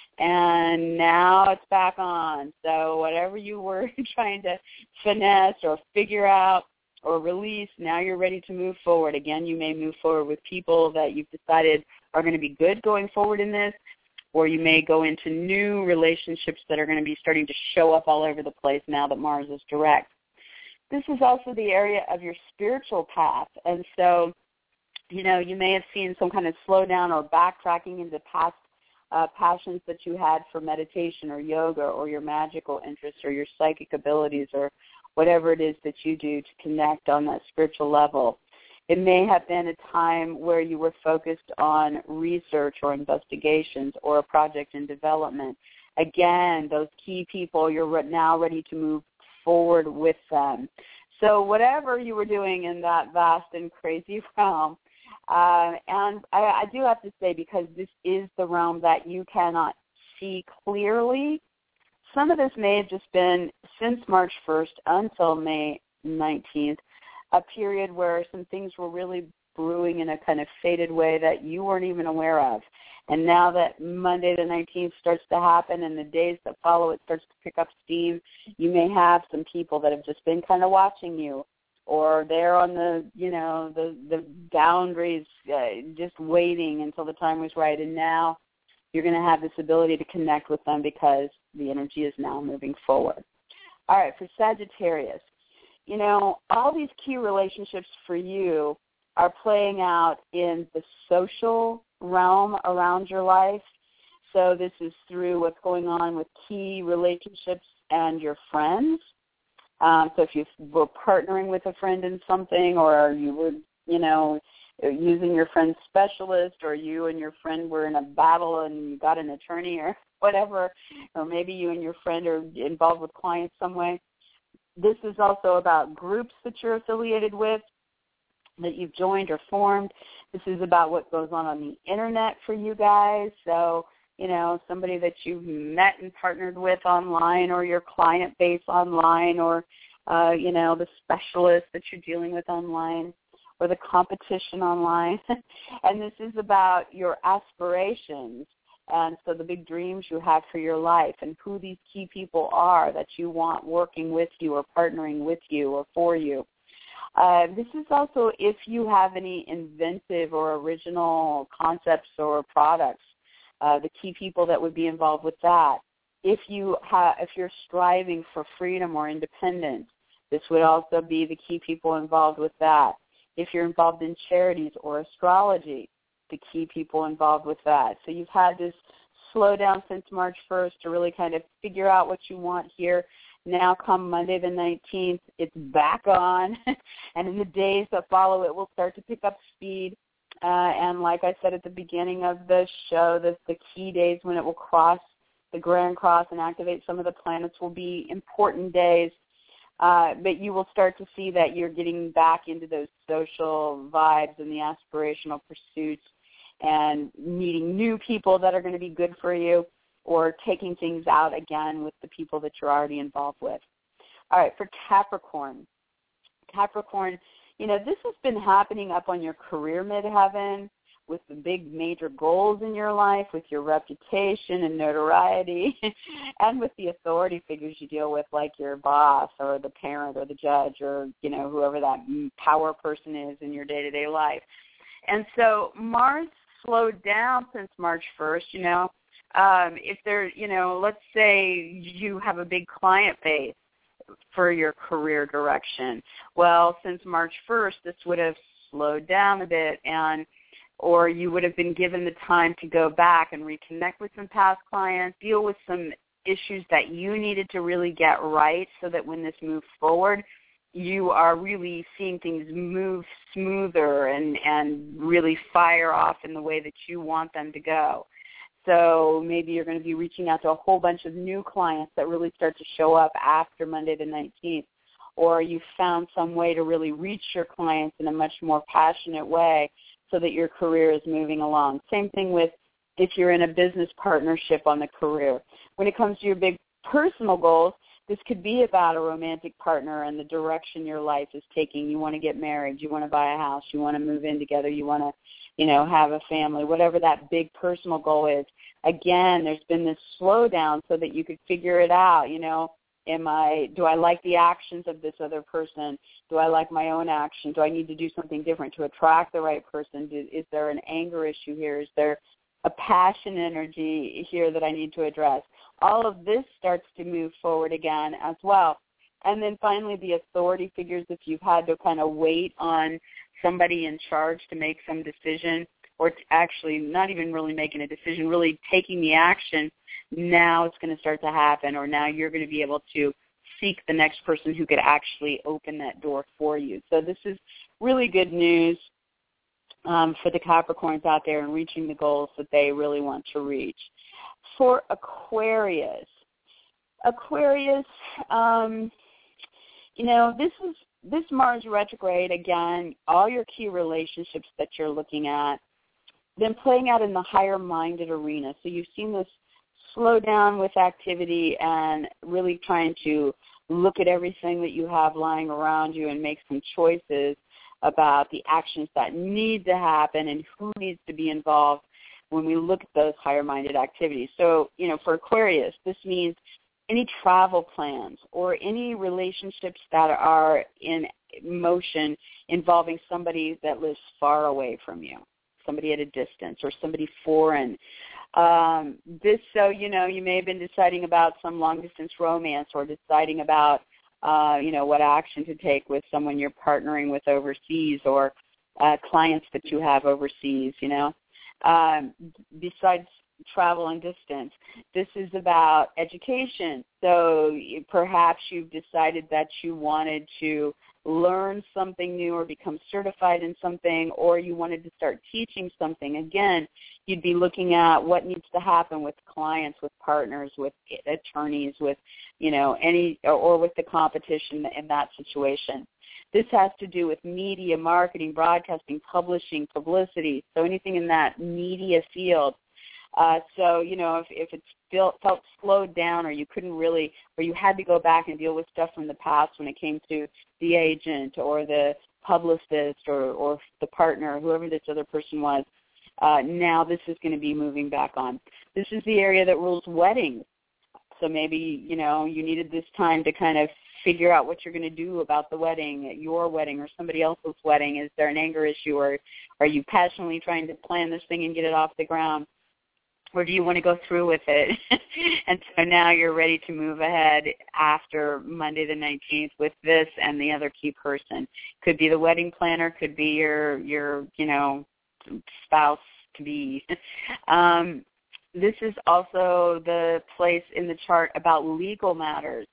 And now it's back on. So whatever you were trying to finesse or figure out or release, now you're ready to move forward. Again, you may move forward with people that you've decided are going to be good going forward in this, or you may go into new relationships that are going to be starting to show up all over the place now that Mars is direct. This is also the area of your spiritual path. And so, you know, you may have seen some kind of slowdown or backtracking into past uh, passions that you had for meditation or yoga, or your magical interests or your psychic abilities, or whatever it is that you do to connect on that spiritual level. It may have been a time where you were focused on research or investigations or a project in development. Again, those key people, you're now ready to move forward with them. So whatever you were doing in that vast and crazy realm, uh, and I, I do have to say, because this is the realm that you cannot see clearly, some of this may have just been since March first until May nineteenth, a period where some things were really brewing in a kind of faded way that you weren't even aware of. And now that Monday the nineteenth starts to happen and the days that follow it starts to pick up steam, you may have some people that have just been kind of watching you, or they're on the, you know, the, the boundaries, uh, just waiting until the time was right. And now you're going to have this ability to connect with them because the energy is now moving forward. All right, for Sagittarius, you know, all these key relationships for you are playing out in the social realm around your life. So this is through what's going on with key relationships and your friends. Um, so if you were partnering with a friend in something, or you were, you know, using your friend's specialist, or you and your friend were in a battle and you got an attorney or whatever, or maybe you and your friend are involved with clients some way. This is also about groups that you're affiliated with, that you've joined or formed. This is about what goes on on the internet for you guys. So, you know, somebody that you've met and partnered with online, or your client base online, or, uh, you know, the specialist that you're dealing with online, or the competition online. And this is about your aspirations, and so the big dreams you have for your life, and who these key people are that you want working with you or partnering with you or for you. Uh, this is also if you have any inventive or original concepts or products, uh, the key people that would be involved with that. If you ha- if you're striving for freedom or independence, this would also be the key people involved with that. If you're involved in charities or astrology, the key people involved with that. So you've had this slowdown since March first to really kind of figure out what you want here. Now come Monday the nineteenth, it's back on, and in the days that follow it will start to pick up speed. Uh, and like I said at the beginning of the show, the, the key days when it will cross the Grand Cross and activate some of the planets will be important days. Uh, but you will start to see that you're getting back into those social vibes and the aspirational pursuits, and meeting new people that are going to be good for you, or taking things out again with the people that you're already involved with. All right, for Capricorn, Capricorn, you know, this has been happening up on your career midheaven with the big major goals in your life, with your reputation and notoriety, and with the authority figures you deal with, like your boss or the parent or the judge or, you know, whoever that power person is in your day-to-day life. And so Mars slowed down since March first, you know. Um, if there, you know, let's say you have a big client base for your career direction. Well, since March first, this would have slowed down a bit, and or you would have been given the time to go back and reconnect with some past clients, deal with some issues that you needed to really get right so that when this moves forward, you are really seeing things move smoother and, and really fire off in the way that you want them to go. So maybe you're going to be reaching out to a whole bunch of new clients that really start to show up after Monday the nineteenth, or you found some way to really reach your clients in a much more passionate way so that your career is moving along. Same thing with if you're in a business partnership on the career. When it comes to your big personal goals, this could be about a romantic partner and the direction your life is taking. You want to get married, you want to buy a house, you want to move in together, you want to, you know, have a family, whatever that big personal goal is. Again, there's been this slowdown so that you could figure it out, you know. Am I, do I like the actions of this other person? Do I like my own action? Do I need to do something different to attract the right person? Do, is there an anger issue here? Is there a passion energy here that I need to address? All of this starts to move forward again as well. And then finally, the authority figures, if you've had to kind of wait on somebody in charge to make some decision, or to actually not even really making a decision, really taking the action, now it's going to start to happen, or now you're going to be able to seek the next person who could actually open that door for you. So this is really good news um, for the Capricorns out there and reaching the goals that they really want to reach. For Aquarius, Aquarius, um, you know, this is this Mars retrograde, again, all your key relationships that you're looking at, been playing out in the higher-minded arena. So you've seen this slow down with activity and really trying to look at everything that you have lying around you and make some choices about the actions that need to happen and who needs to be involved when we look at those higher-minded activities. So, you know, for Aquarius, this means any travel plans or any relationships that are in motion involving somebody that lives far away from you, somebody at a distance or somebody foreign. Um, this, so, you know, you may have been deciding about some long-distance romance or deciding about, uh, you know, what action to take with someone you're partnering with overseas or uh, clients that you have overseas, you know. Um, besides travel and distance, this is about education. So perhaps you've decided that you wanted to learn something new or become certified in something, or you wanted to start teaching something. Again, you'd be looking at what needs to happen with clients, with partners, with attorneys, with, you know, any, or with the competition in that situation. This has to do with media, marketing, broadcasting, publishing, publicity, so anything in that media field. Uh, so, you know, if, if it's felt, felt slowed down or you couldn't really, or you had to go back and deal with stuff from the past when it came to the agent or the publicist or, or the partner, whoever this other person was, uh, now this is going to be moving back on. This is the area that rules weddings. So maybe, you know, you needed this time to kind of figure out what you're going to do about the wedding, your wedding or somebody else's wedding. Is there an anger issue, or are you passionately trying to plan this thing and get it off the ground? Or do you want to go through with it? And so now you're ready to move ahead after Monday the nineteenth with this and the other key person. Could be the wedding planner, could be your, your you know, spouse to be. Um, this is also the place in the chart about legal matters.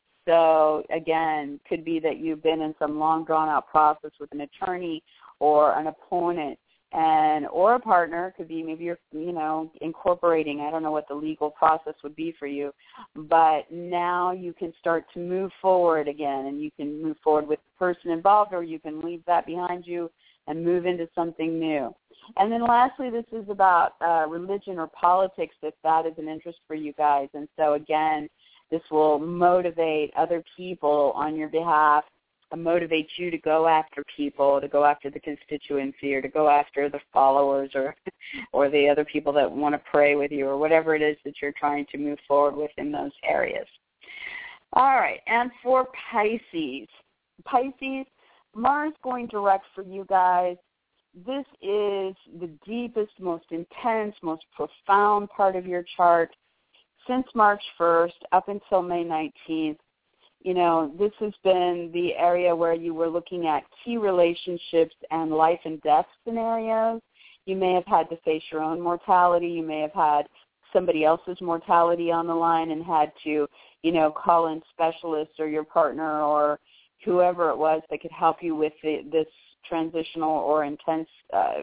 So, again, could be that you've been in some long, drawn-out process with an attorney or an opponent, and or a partner. Could be maybe you're, you know, incorporating. I don't know what the legal process would be for you, but now you can start to move forward again, and you can move forward with the person involved, or you can leave that behind you and move into something new. And then lastly, this is about uh, religion or politics, if that is an interest for you guys. And so, again, this will motivate other people on your behalf motivate you to go after people, to go after the constituency, or to go after the followers, or or the other people that want to pray with you, or whatever it is that you're trying to move forward with in those areas. All right, and for Pisces, Pisces, Mars going direct for you guys. This is the deepest, most intense, most profound part of your chart. Since March first up until May nineteenth, you know, this has been the area where you were looking at key relationships and life and death scenarios. You may have had to face your own mortality. You may have had somebody else's mortality on the line and had to, you know, call in specialists or your partner or whoever it was that could help you with the, this transitional or intense uh,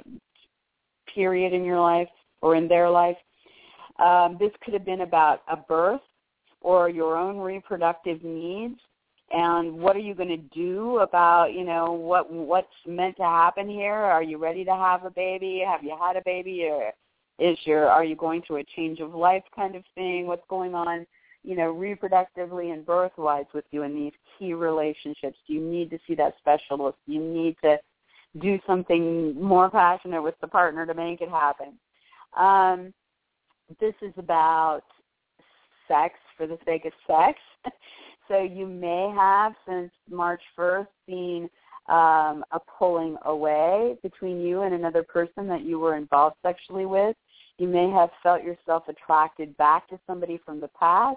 period in your life or in their life. Um, this could have been about a birth or your own reproductive needs, and what are you going to do about, you know, what what's meant to happen here? Are you ready to have a baby? Have you had a baby? Or is your are you going through a change of life kind of thing? What's going on, you know, reproductively and birth-wise with you in these key relationships? Do you need to see that specialist? Do you need to do something more passionate with the partner to make it happen? Um, this is about sex for the sake of sex. So you may have, since March first, seen um, a pulling away between you and another person that you were involved sexually with. You may have felt yourself attracted back to somebody from the past.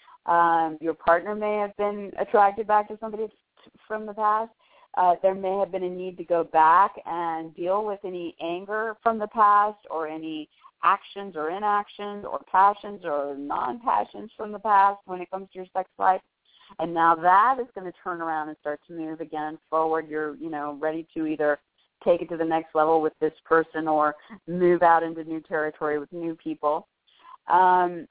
Um, your partner may have been attracted back to somebody from the past. Uh, there may have been a need to go back and deal with any anger from the past or any actions or inactions or passions or non-passions from the past when it comes to your sex life. And now that is going to turn around and start to move again forward. You're, you know, ready to either take it to the next level with this person or move out into new territory with new people. Um,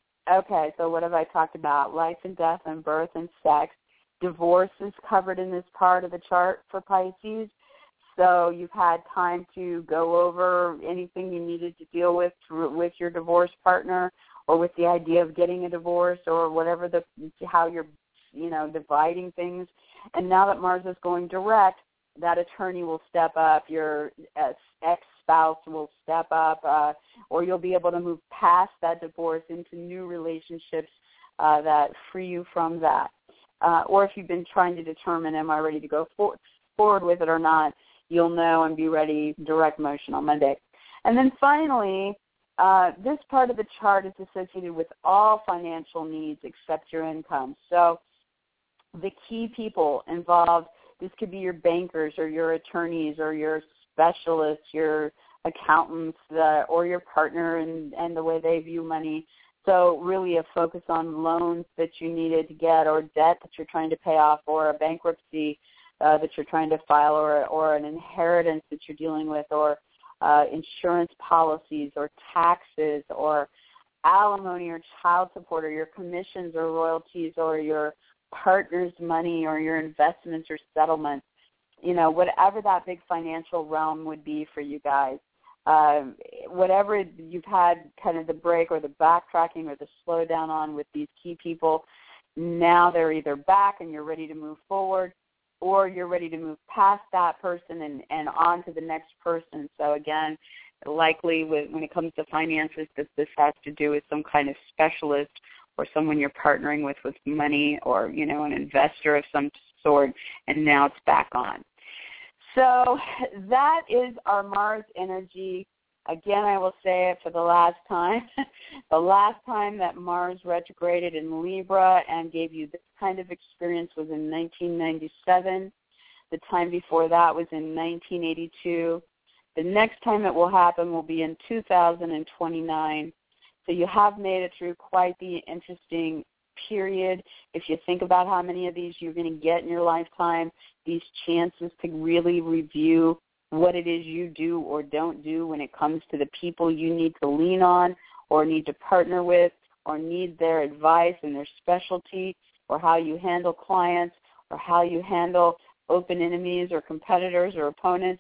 okay, so what have I talked about? Life and death and birth and sex. Divorce is covered in this part of the chart for Pisces. So you've had time to go over anything you needed to deal with with your divorce partner or with the idea of getting a divorce or whatever the how you're, you know, dividing things. And now that Mars is going direct, that attorney will step up, your ex-spouse will step up, uh, or you'll be able to move past that divorce into new relationships uh, that free you from that. Uh, or if you've been trying to determine, am I ready to go for- forward with it or not, you'll know and be ready, direct motion on Monday. And then finally, uh, this part of the chart is associated with all financial needs except your income. So the key people involved, this could be your bankers or your attorneys or your specialists, your accountants, uh, or your partner and, and the way they view money. So really a focus on loans that you needed to get or debt that you're trying to pay off or a bankruptcy uh, that you're trying to file or, or an inheritance that you're dealing with or uh, insurance policies or taxes or alimony or child support or your commissions or royalties or your partner's money or your investments or settlements, you know, whatever that big financial realm would be for you guys. Um, whatever you've had kind of the break or the backtracking or the slowdown on with these key people, now they're either back and you're ready to move forward or you're ready to move past that person and, and on to the next person. So, again, likely with, when it comes to finances, this, this has to do with some kind of specialist or someone you're partnering with with money or, you know, an investor of some sort, and now it's back on. So that is our Mars energy. Again, I will say it for the last time. The last time that Mars retrograded in Libra and gave you this kind of experience was in nineteen ninety-seven. The time before that was in nineteen eighty-two. The next time it will happen will be in two thousand twenty-nine. So you have made it through quite the interesting period. If you think about how many of these you're going to get in your lifetime, these chances to really review what it is you do or don't do when it comes to the people you need to lean on or need to partner with or need their advice and their specialty or how you handle clients or how you handle open enemies or competitors or opponents.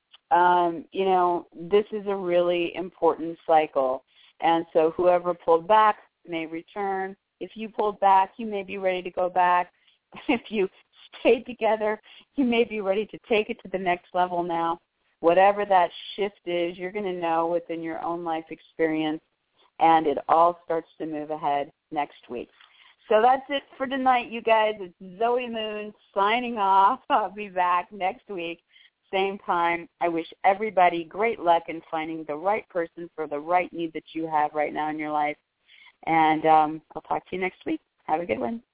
Um, you know, this is a really important cycle. And so whoever pulled back may return. If you pulled back, you may be ready to go back. if you stayed together, you may be ready to take it to the next level now. Whatever that shift is, you're going to know within your own life experience, and it all starts to move ahead next week. So that's it for tonight, you guys. It's Zoe Moon signing off. I'll be back next week, same time. I wish everybody great luck in finding the right person for the right need that you have right now in your life. And um, I'll talk to you next week. Have a good one.